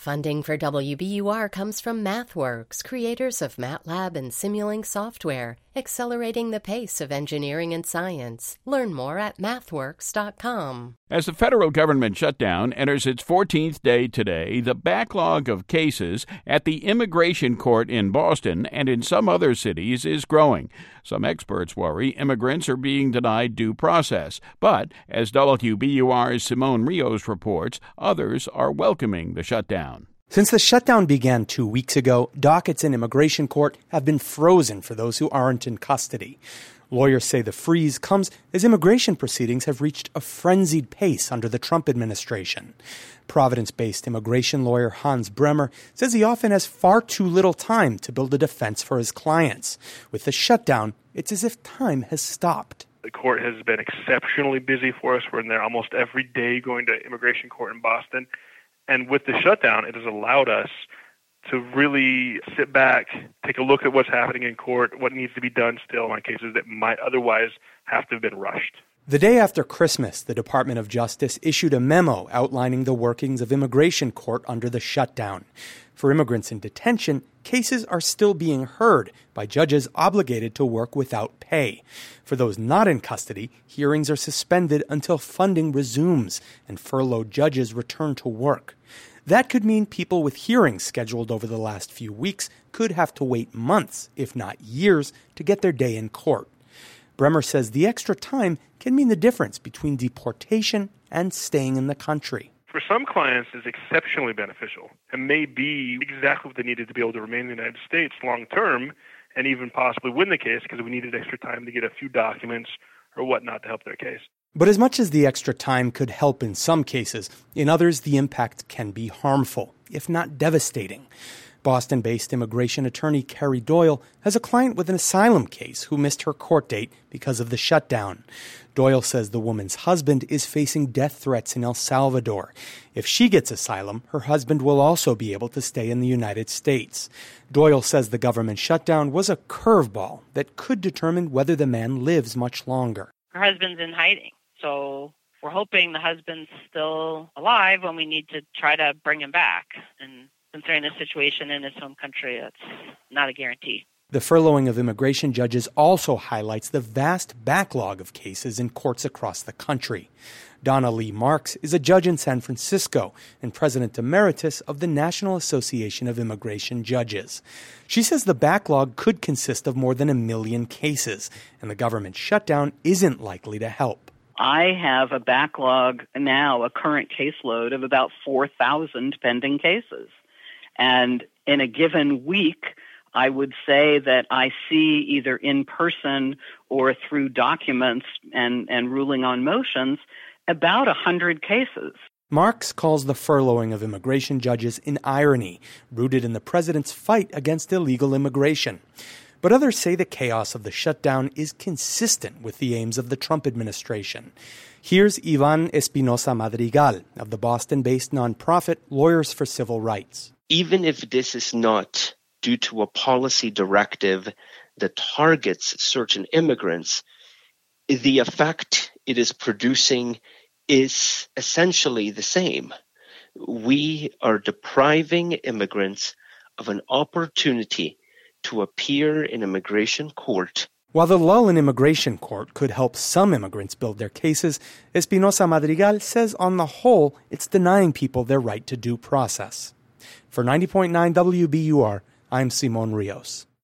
Funding for WBUR comes from MathWorks, creators of MATLAB and Simulink software, accelerating the pace of engineering and science. Learn more at mathworks.com. As the federal government shutdown enters its 14th day today, the backlog of cases at the immigration court in Boston and in some other cities is growing. Some experts worry immigrants are being denied due process. But, as WBUR's Simone Rios reports, others are welcoming the shutdown. Since the shutdown began 2 weeks ago, dockets in immigration court have been frozen for those who aren't in custody. Lawyers say the freeze comes as immigration proceedings have reached a frenzied pace under the Trump administration. Providence-based immigration lawyer Hans Bremer says he often has far too little time to build a defense for his clients. With the shutdown, it's as if time has stopped. The court has been exceptionally busy for us. We're in there almost every day going to immigration court in Boston. And with the shutdown, it has allowed us to really sit back, take a look at what's happening in court, what needs to be done still on cases that might otherwise have to have been rushed. The day after Christmas, the Department of Justice issued a memo outlining the workings of immigration court under the shutdown. For immigrants in detention, cases are still being heard by judges obligated to work without pay. For those not in custody, hearings are suspended until funding resumes and furloughed judges return to work. That could mean people with hearings scheduled over the last few weeks could have to wait months, if not years, to get their day in court. Bremer says the extra time can mean the difference between deportation and staying in the country. For some clients, it's exceptionally beneficial and may be exactly what they needed to be able to remain in the United States long term and even possibly win the case because we needed extra time to get a few documents or whatnot to help their case. But as much as the extra time could help in some cases, in others the impact can be harmful, if not devastating. Boston-based immigration attorney Carrie Doyle has a client with an asylum case who missed her court date because of the shutdown. Doyle says the woman's husband is facing death threats in El Salvador. If she gets asylum, her husband will also be able to stay in the United States. Doyle says the government shutdown was a curveball that could determine whether the man lives much longer. Her husband's in hiding, so we're hoping the husband's still alive when we need to try to bring him back. And considering the situation in his home country, that's not a guarantee. The furloughing of immigration judges also highlights the vast backlog of cases in courts across the country. Donna Lee Marks is a judge in San Francisco and president emeritus of the National Association of Immigration Judges. She says the backlog could consist of more than 1 million cases, and the government shutdown isn't likely to help. I have a backlog now, a current caseload of about 4,000 pending cases. And in a given week, I would say that I see either in person or through documents and ruling on motions about 100 cases. Marks calls the furloughing of immigration judges an irony, rooted in the president's fight against illegal immigration. But others say the chaos of the shutdown is consistent with the aims of the Trump administration. Here's Ivan Espinosa Madrigal of the Boston-based nonprofit Lawyers for Civil Rights. Even if this is not due to a policy directive that targets certain immigrants, the effect it is producing is essentially the same. We are depriving immigrants of an opportunity to appear in immigration court. While the lull in immigration court could help some immigrants build their cases, Espinosa Madrigal says on the whole, it's denying people their right to due process. For 90.9 WBUR, I'm Simone Rios.